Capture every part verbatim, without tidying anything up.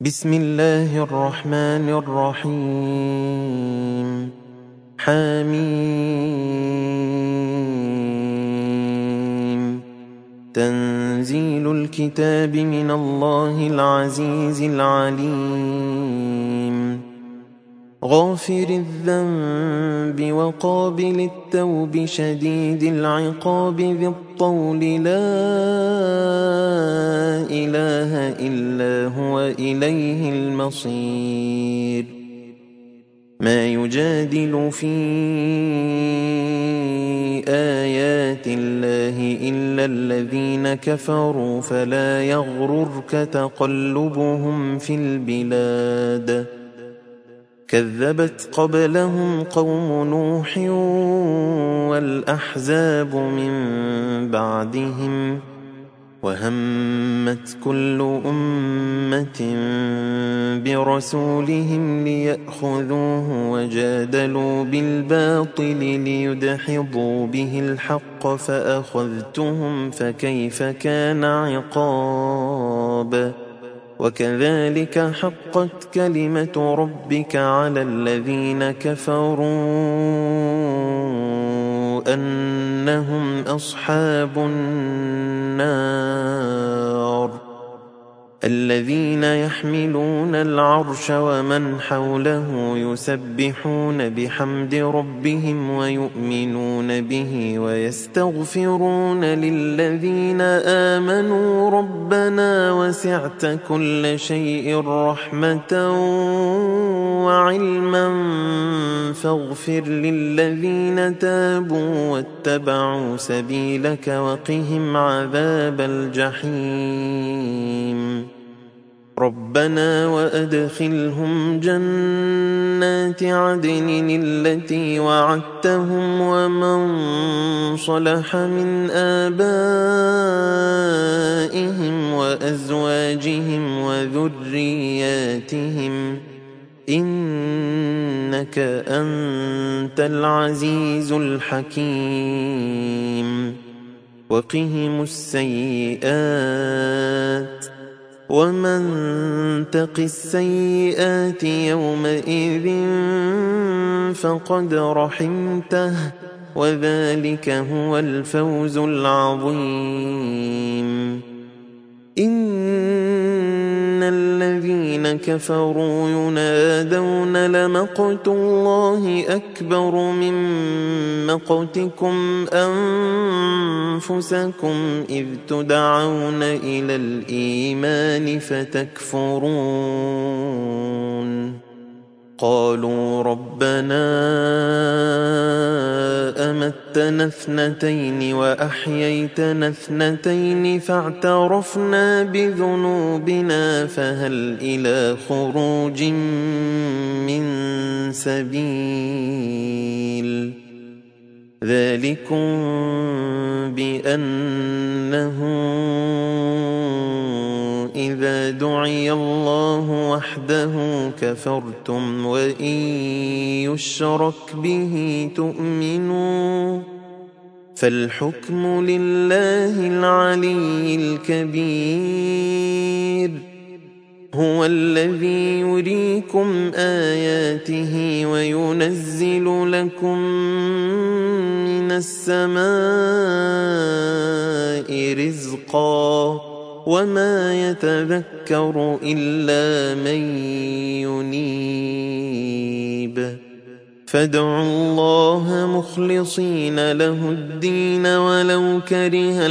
بسم الله الرحمن الرحيم حميم تنزيل الكتاب من الله العزيز العليم غافر الذنب وقابل التوب شديد العقاب ذي الطول لا إله إلا هو إليه المصير ما يجادل في آيات الله إلا الذين كفروا فلا يغررك تقلبهم في البلاد كذبت قبلهم قوم نوح والأحزاب من بعدهم وهمت كل أمة برسولهم ليأخذوه وجادلوا بالباطل ليدحضوا به الحق فأخذتهم فكيف كان عقاب وكذلك حقت كلمة ربك على الذين كفروا أنهم أصحاب النار الذين يحملون العرش ومن حوله يسبحون بحمد ربهم ويؤمنون به ويستغفرون للذين آمنوا ربنا وسعت كل شيء رحمة وعلما فاغفر للذين تابوا واتبعوا سبيلك وقهم عذاب الجحيم ربنا وأدخلهم جنات عدن التي وعدتهم ومن صلح من آبائهم وأزواجهم وذرياتهم إنك أنت العزيز الحكيم وقهم السيئات ومن تق السيئات يومئذ فقد رحمته وذلك هو الفوز العظيم إن الذين كفروا ينادون لمقت الله أكبر من مقتكم أنفسكم إذ تدعون إلى الإيمان فتكفرون قالوا ربنا أمتنا اثنتين وأحييتنا اثنتين فاعترفنا بذنوبنا فهل إلى خروج من سبيل ذلكم بأنه إذا دعي الله وحده كفرتم وإن يشرك به تؤمنوا فالحكم لله العلي الكبير هو الذي يريكم آياته وينزل لكم من السماء رزقا وما يتذكر إلا من ينيب فادعوا الله مخلصين له الدين ولو كره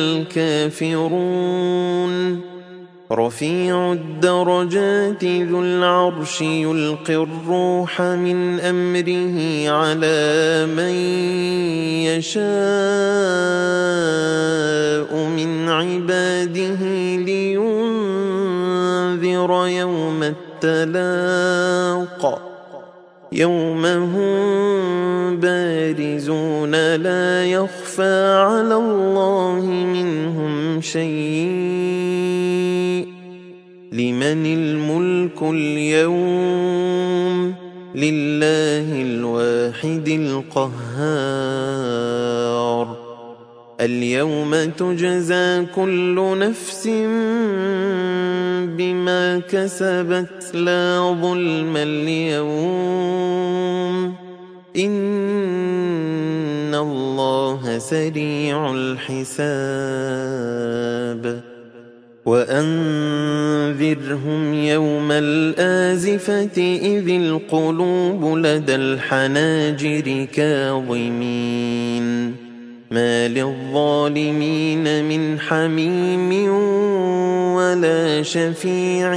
الكافرون رفيع الدرجات ذو العرش يلقي الروح من أمره على من يشاء من عباده لينذر يوم التلاق يوم هم بارزون لا يخفى على الله منهم شيء لمن الملك اليوم لله الواحد القهار اليوم تجزى كل نفس بما كسبت لا ظلم اليوم إن الله سريع الحساب وأنذرهم يوم الآزفة إذ القلوب لدى الحناجر كاظمين ما للظالمين من حميم ولا شفيع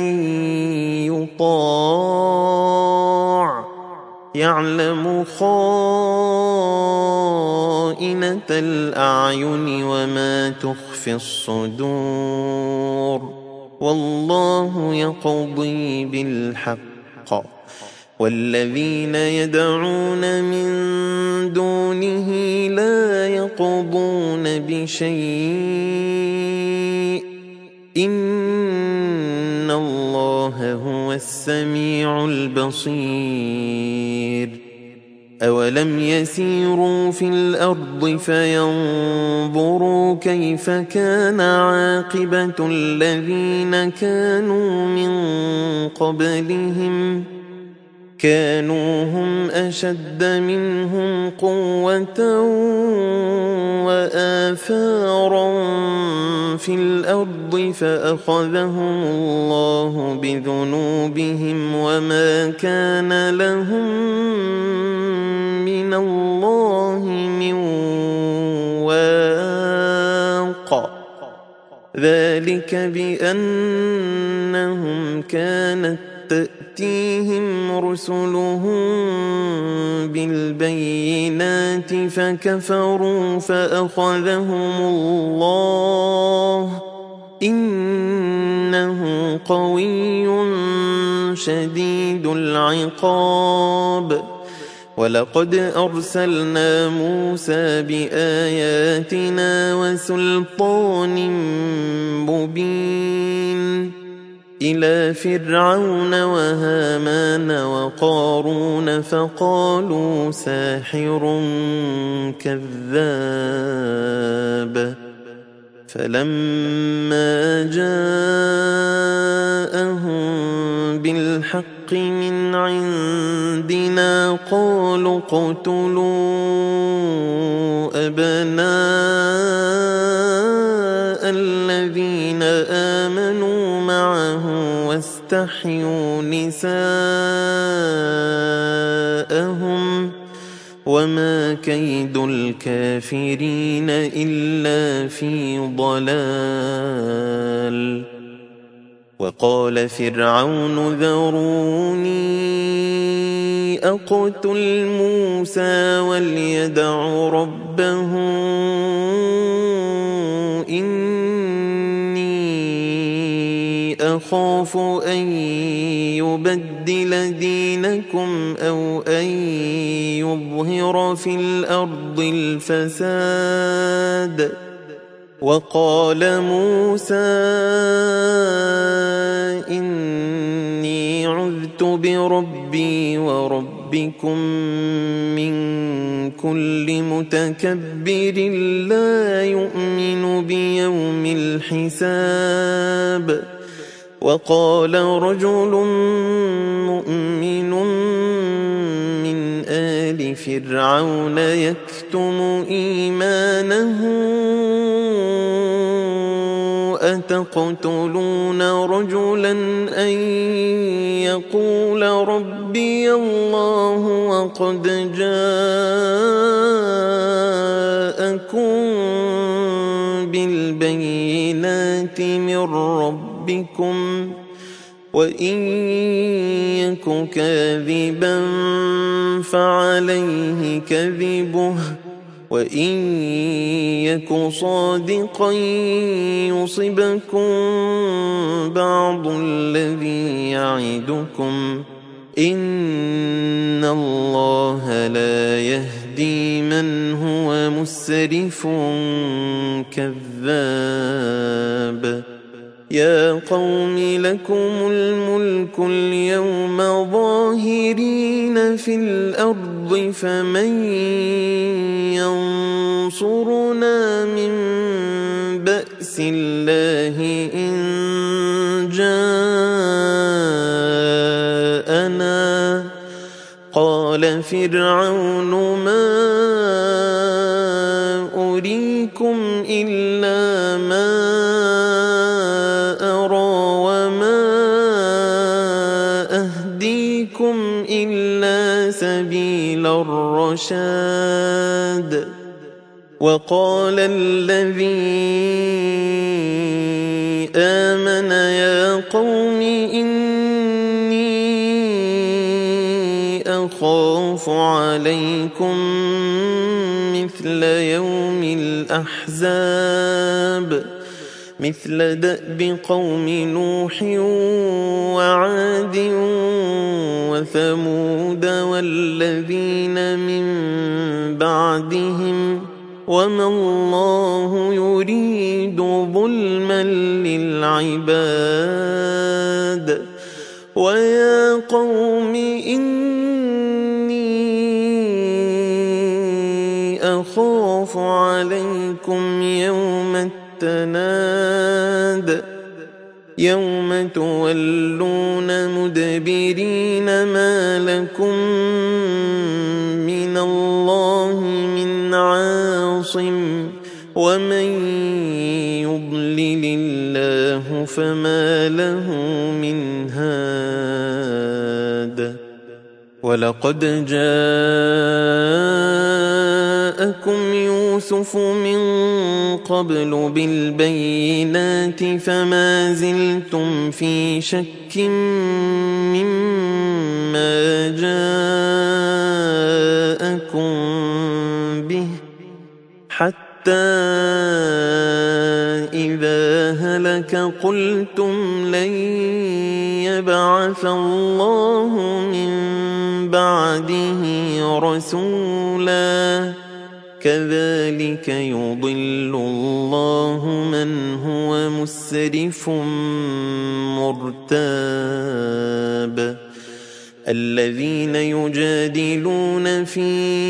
يطاع يعلم خائنة الأعين وما تخفي الصدور والله يقضي بالحق والذين يدعون من دونه لا يقضون بشيء إن الله هو السميع البصير أولم يسيروا في الأرض فينظروا كيف كان عاقبة الذين كانوا من قبلهم كانوا هم أشد منهم قوة وآثارا في الأرض فأخذهم الله بذنوبهم وما كان لهم من الله من واق ذلك بأنهم كانت تأتيهم رسلهم بالبينات فكفروا فأخذهم الله إنه قوي شديد العقاب ولقد أرسلنا موسى بآياتنا وسلطان مبين إلى فرعون وهامان وقارون فقالوا ساحر كذاب فلما جاءهم بالحق من عندنا قالوا اقتلوا أبناء الذين آمنوا معه واستحيوا نساءهم وما كيد الكافرين إلا في ضلال وقال فرعون ذروني أقتل موسى وليدع ربه إني أخاف أن يبدل دينكم أو أن يظهر في الأرض الفساد وقال موسى إني عذت بربي وربكم من كل متكبر لا يؤمن بيوم الحساب وقال رجل مؤمن من آل فرعون يكتم إيمانه أتقتلون رجلا أن يقول ربي الله وقد جاءكم بالبينات من ربكم وإن يك كاذبا فعليه كذبه وإن يك صادقا يصبكم بعض الذي يعدكم إن الله لا يهدي من هو مسرف كذاب يا قوم لكم الملك اليوم ظاهرين في الأرض فمن ينصرنا من بأس الله إن جاء وقال فرعون ما أريكم إلا ما أرى وما أهديكم إلا سبيل الرشاد. وقال الذي آمن يا قوم إني أخاف عليكم مثل يوم الأحزاب مثل دأب قوم نوح وعاد وثمود والذين من بعدهم وما الله يريد ظلما للعباد. ويا قوم إني أخاف عليكم يوم التناد يوم تولون مدبرين ما لكم من الله من عاصم ومن يضلل الله فما له من هاد. ولقد جاءكم يوسف من قبل بالبينات فما زلتم في شك مما جاءكم به حتى إذا هلك قلتم لن يبعث الله من بعده رسولا كذلك يضل الله من هو مسرف مرتاب. الذين يجادلون في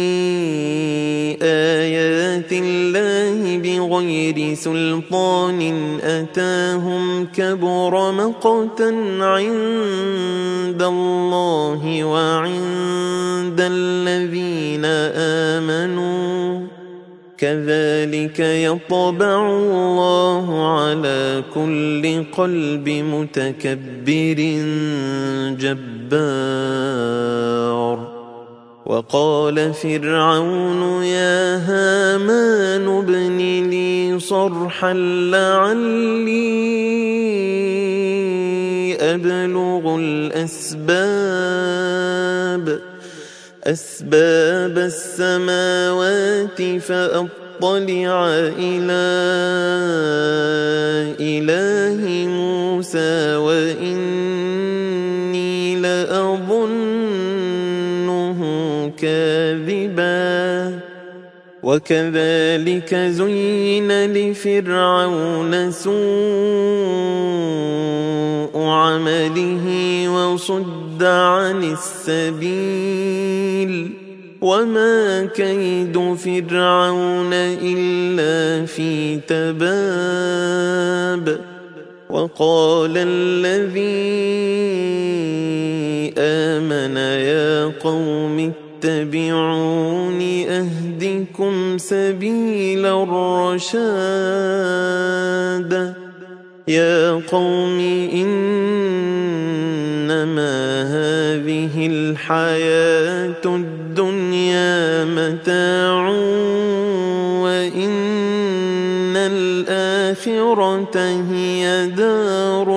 آيات الله بغير سلطان أتاهم كبر مقتا عند الله وعند الذين آمنوا كذلك يطبع الله على كل قلب متكبر جبار. وقال فرعون يا هامان ابن لي صرحا لعلي أبلغ الأسباب أسباب السماوات فأطلع إلى إله موسى وإني لأظنه كاذبا. وكذلك زين لفرعون سوء عمله وصد عن السبيل وما كيد فرعون إلا في تباب. وقال الذي آمن يا قوم اتبعون أهدكم سبيل الرشاد. يا قوم إنما هذه الحياة الدنيا متاع وإن الآخرة هي دار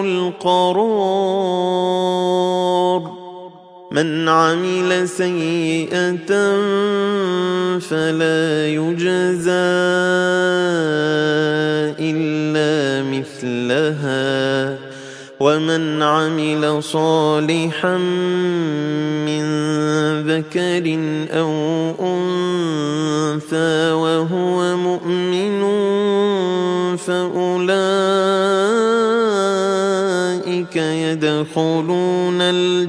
القرار. من عمل سيئة فلا يجزى إلا مثلها ومن عمل صالحا من ذكر أو أنثى وهو مؤمن فأولئك يدخلون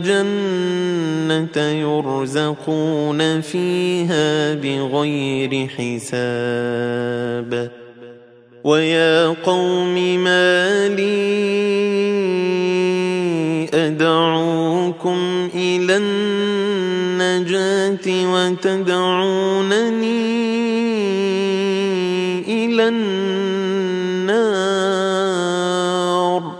الجنة يرزقون فيها بغير حساب. ويا قوم ما لي أدعوكم إلى النجاة وتدعونني إلى النار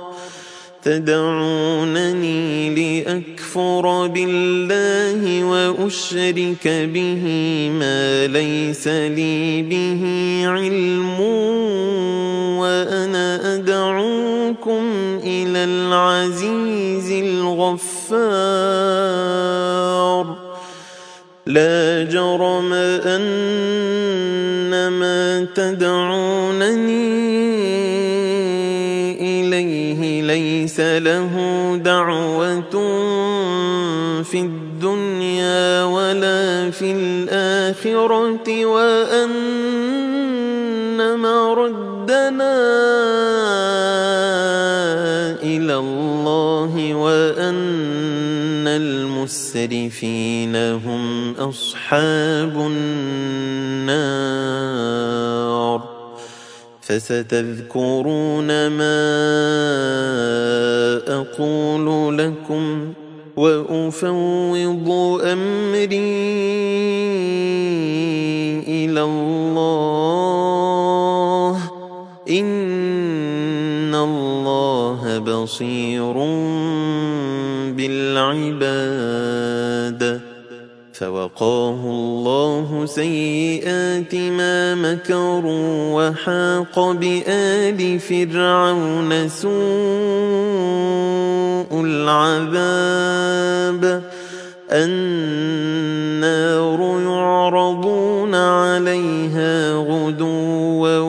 تدعونني لأكفر بالله وأشرك به ما ليس لي به علم وأنا أدعوكم إلى العزيز الغفار لا جرم أن ما تدعونني إليه ليس له دعوة في الدنيا ولا في الآخرة وأن مردنا إلى الله وأن المسرفين هم أصحاب النار فستذكرون ما أقول لكم وأفوض أمري إلى الله إن الله بصير بالعباد فوقاه الله سيئات ما مكروا وحاق بآل فرعون سوء العذاب النار يعرضون عليها غدوا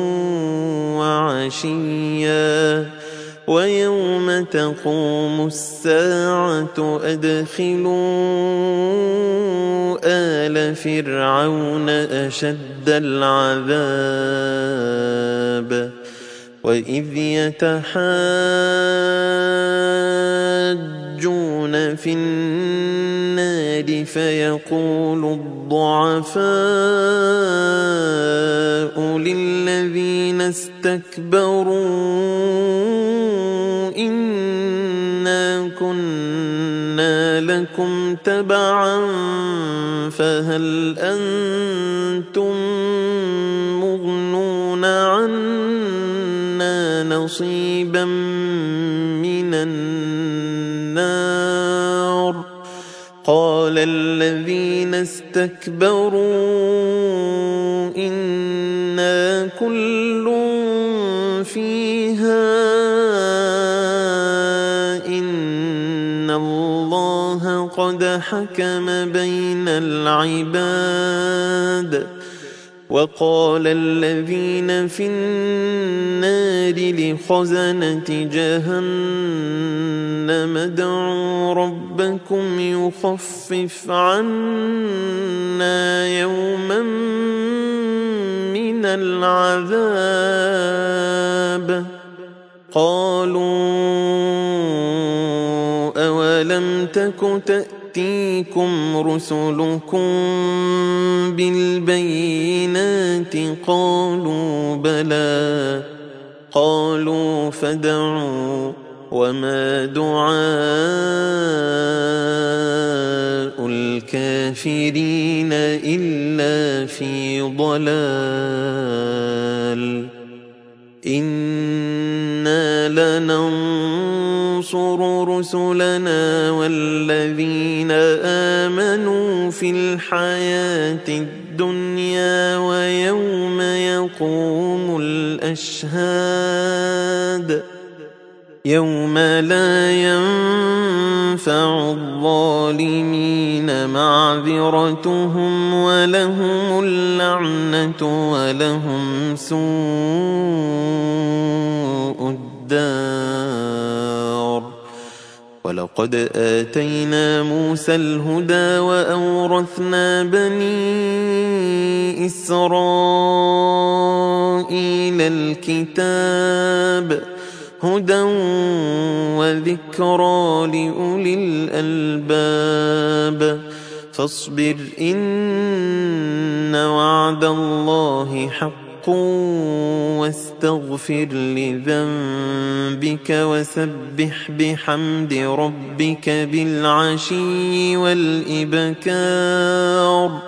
وعشيا ويوم تقوم الساعة أدخلوا آل فرعون أشد العذاب وإذ يتحاجون في النار فيقول الضعفاء للذين استكبروا إنا كنا لكم تبعا فهل أنتم مغنون عنا نصيبا من النار قال الذين استكبروا إنا كل فيها إن الله قد حكم بين العباد وقال الذين في النار لخزنة جهنم ادعوا ربكم يخفف عنا يوما من العذاب قالوا أولم تك تأتيكم رسلكم بالبينات قالوا بلى قالوا فادعوا وما دعاء الكافرين إلا في ضلال إنا لننصر رسلنا والذين آمنوا في الحياة الدنيا ويوم يقوم الأشهاد يوم لا ينفع الظالمين معذرتهم ولهم اللعنة ولهم سوء الدار ولقد آتينا موسى الهدى وأورثنا بني إسرائيل الكتاب هدى وذكرى لأولي الألباب فاصبر إن وعد الله حق واتقوا واستغفر لذنبك وسبح بحمد ربك بالعشي والإبكار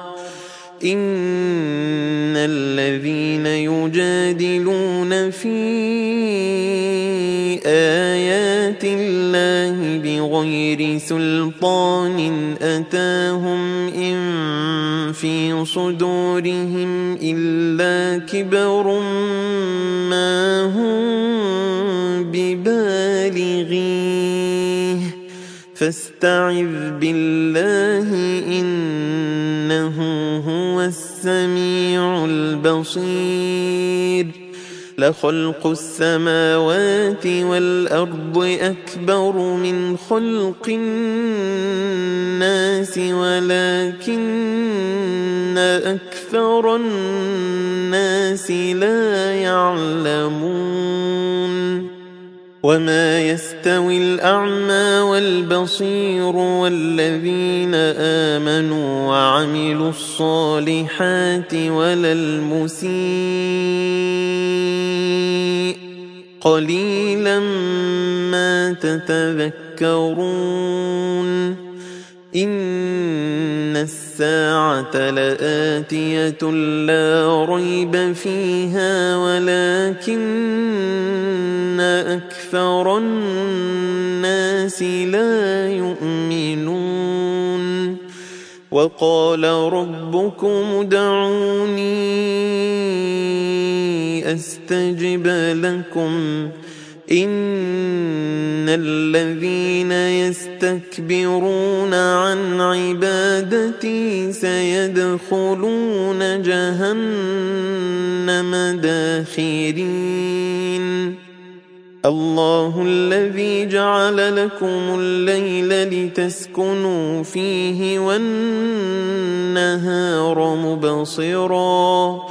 إن الذين يجادلون في آيات الله بغير سلطان أتاهم إن في صدورهم إلا كبر ما هم ببالغيه فاستعذ بالله إنه هو السميع البصير لخلق السماوات والأرض أكبر من خلق الناس ولكن أكثر الناس لا يعلمون وما يستوي الأعمى والبصير والذين آمنوا وعملوا الصالحات ولا المسيء قليلا ما تتذكرون إن الساعة لآتية لا ريب فيها ولكن أكثر الناس لا يؤمنون وقال ربكم ادعوني أستجب لكم إن الذين يستكبرون عن عبادتي سيدخلون جهنم داخرين الله الذي جعل لكم الليل لتسكنوا فيه والنهار مبصرا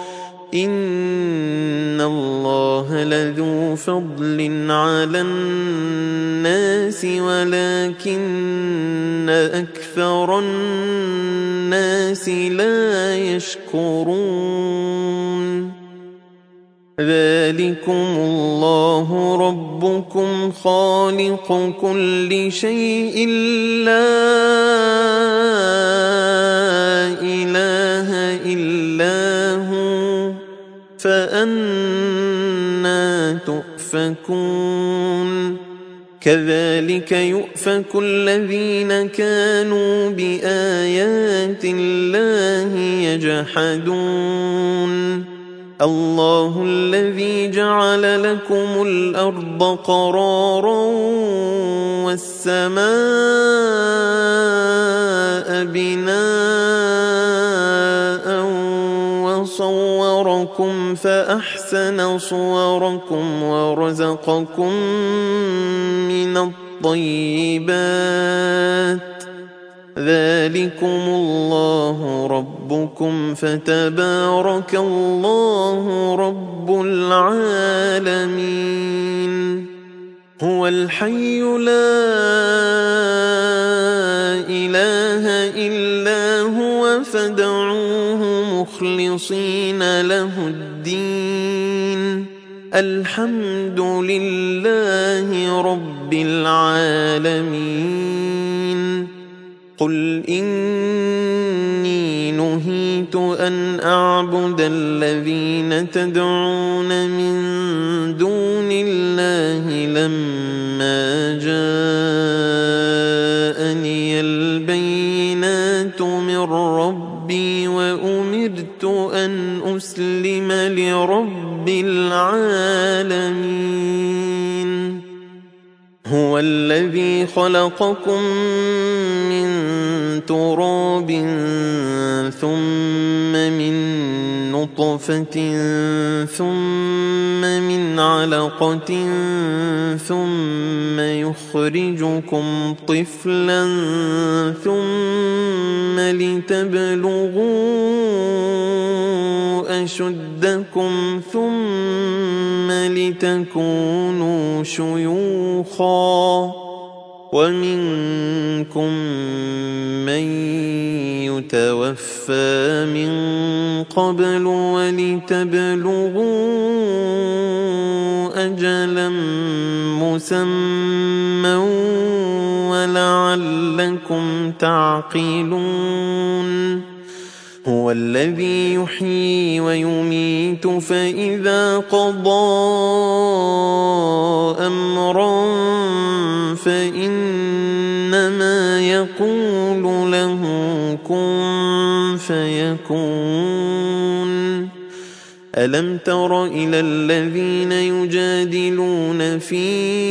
إن الله لذو فضل على الناس ولكن أكثر الناس لا يشكرون ذلكم الله ربكم خالق كل شيء لا إله إلا هو فأنى تؤفكون كذلك يؤفك الذين كانوا بآيات الله يجحدون الله الذي جعل لكم الأرض قرارا والسماء بناء وصوركم فأحسن صوركم ورزقكم من الطيبات ذلكم الله ربكم فتبارك الله رب العالمين هو الحي لا إله إلا هو فادعوه مخلصين له الدين الحمد لله رب العالمين قل إني نهيت أن أعبد الذين تدعون من دون الله لما جاءني البينات من ربي وأمرت أن أسلم لرب العالمين هو الذي خلقكم من تراب ثم من نطفة ثم من علقة ثم يخرجكم طفلا ثم لتبلغوا أشدكم ثم لتكونوا شيوخا ومنكم من يتوفى من قبل ولتبلغوا أجلا مسمى ولعلكم تعقلون هو الذي يحيي ويميت فإذا قضى أمرا فإنما يقول له كن فيكون ألم تر إلى الذين يجادلون في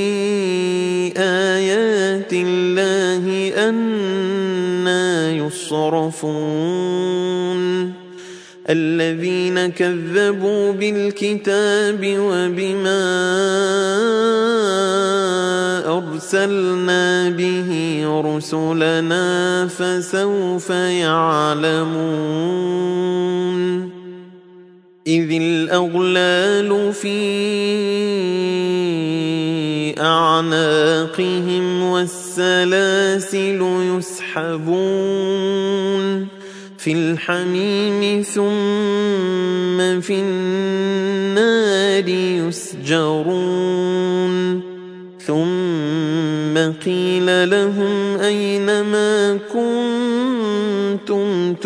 آيات الله أنى يصرفون الذين كذبوا بالكتاب وبما أرسلنا به رسلنا فسوف يعلمون إذ الأغلال في أعناقهم والسلاسل يسحبون في الحميم ثم في النار يسجرون ثم قيل لهم أين ما كنتم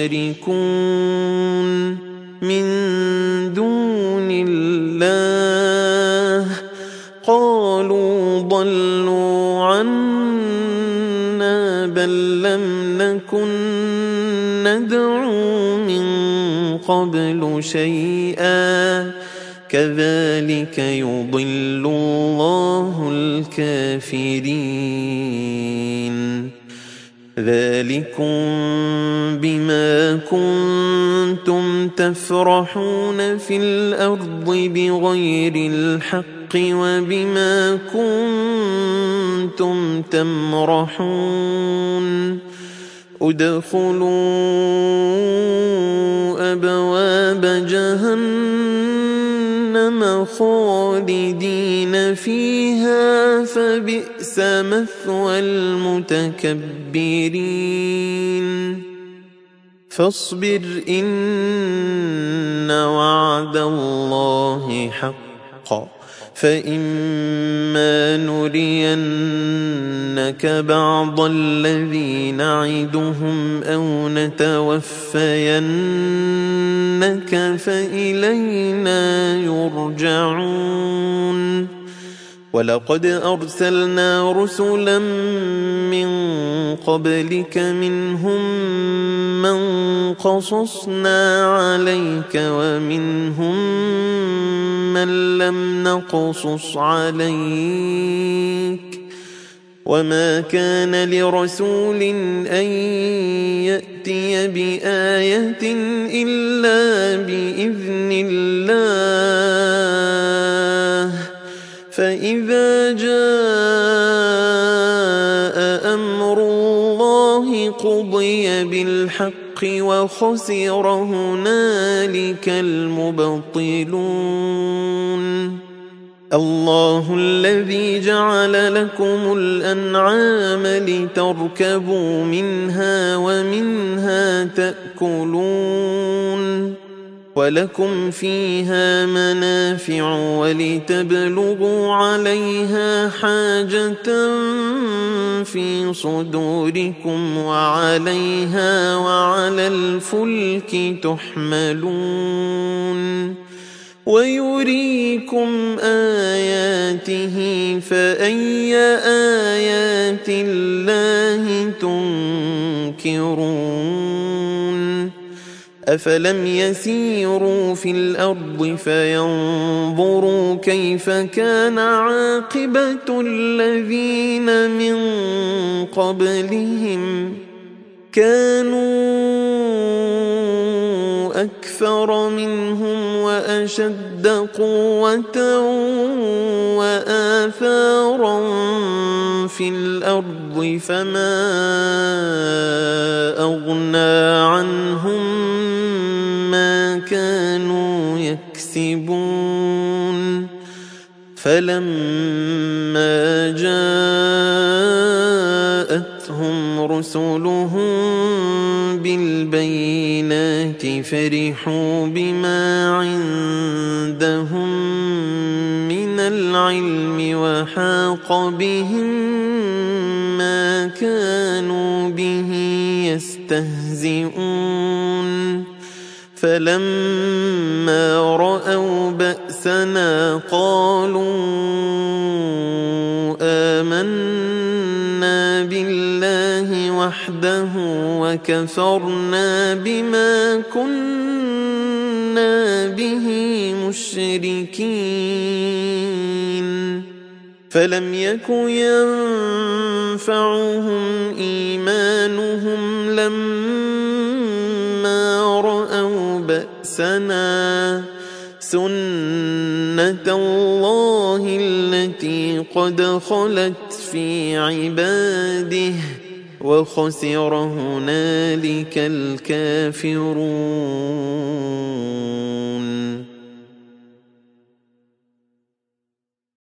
تشركون من دون الله قالوا ضلوا عنا بل لم نكن ندعو من قبل شيئا كذلك يضل الله الكافرين ذلكم بما كنتم تفرحون في الأرض بغير الحق وبما كنتم تمرحون ادخلوا أبواب جهنم خالدين فيها فبئس مثوى المتكبرين فاصبر إن وعد الله حق فإما نرينك بعض الذي نعدهم أو نتوفينك فإلينا يرجعون ولقد أرسلنا رسلا من قبلك منهم من قصصنا عليك ومنهم من لم نقصص عليك وما كان لرسول أن يأتي بآية إلا بإذن الله فإذا جاء أمر الله قضي بالحق وخسر هنالك المبطلون الله الذي جعل لكم الأنعام لتركبوا منها ومنها تأكلون ولكم فيها منافع ولتبلغوا عليها حاجة في صدوركم وعليها وعلى الفلك تحملون ويريكم آياته فأي آيات الله تنكرون أفلم يسيروا في الأرض فينظروا كيف كان عاقبة الذين من قبلهم كانوا أكثر منهم وأشد قوة وآثارا في الأرض فما أغنى عنهم ما كانوا يكسبون فلما جاء جاءتهم رسلهم بالبينات فرحوا بما عندهم من العلم وحاق بهم ما كانوا به يستهزئون فلما رأوا بأسنا قالوا آمنا بالله وحده وكفرنا بما كنا به مشركين فلم يك ينفعهم إيمانهم لما رأوا بأسنا سنة الله التي قد خلت في عباده وخسر هنالك الكافرون.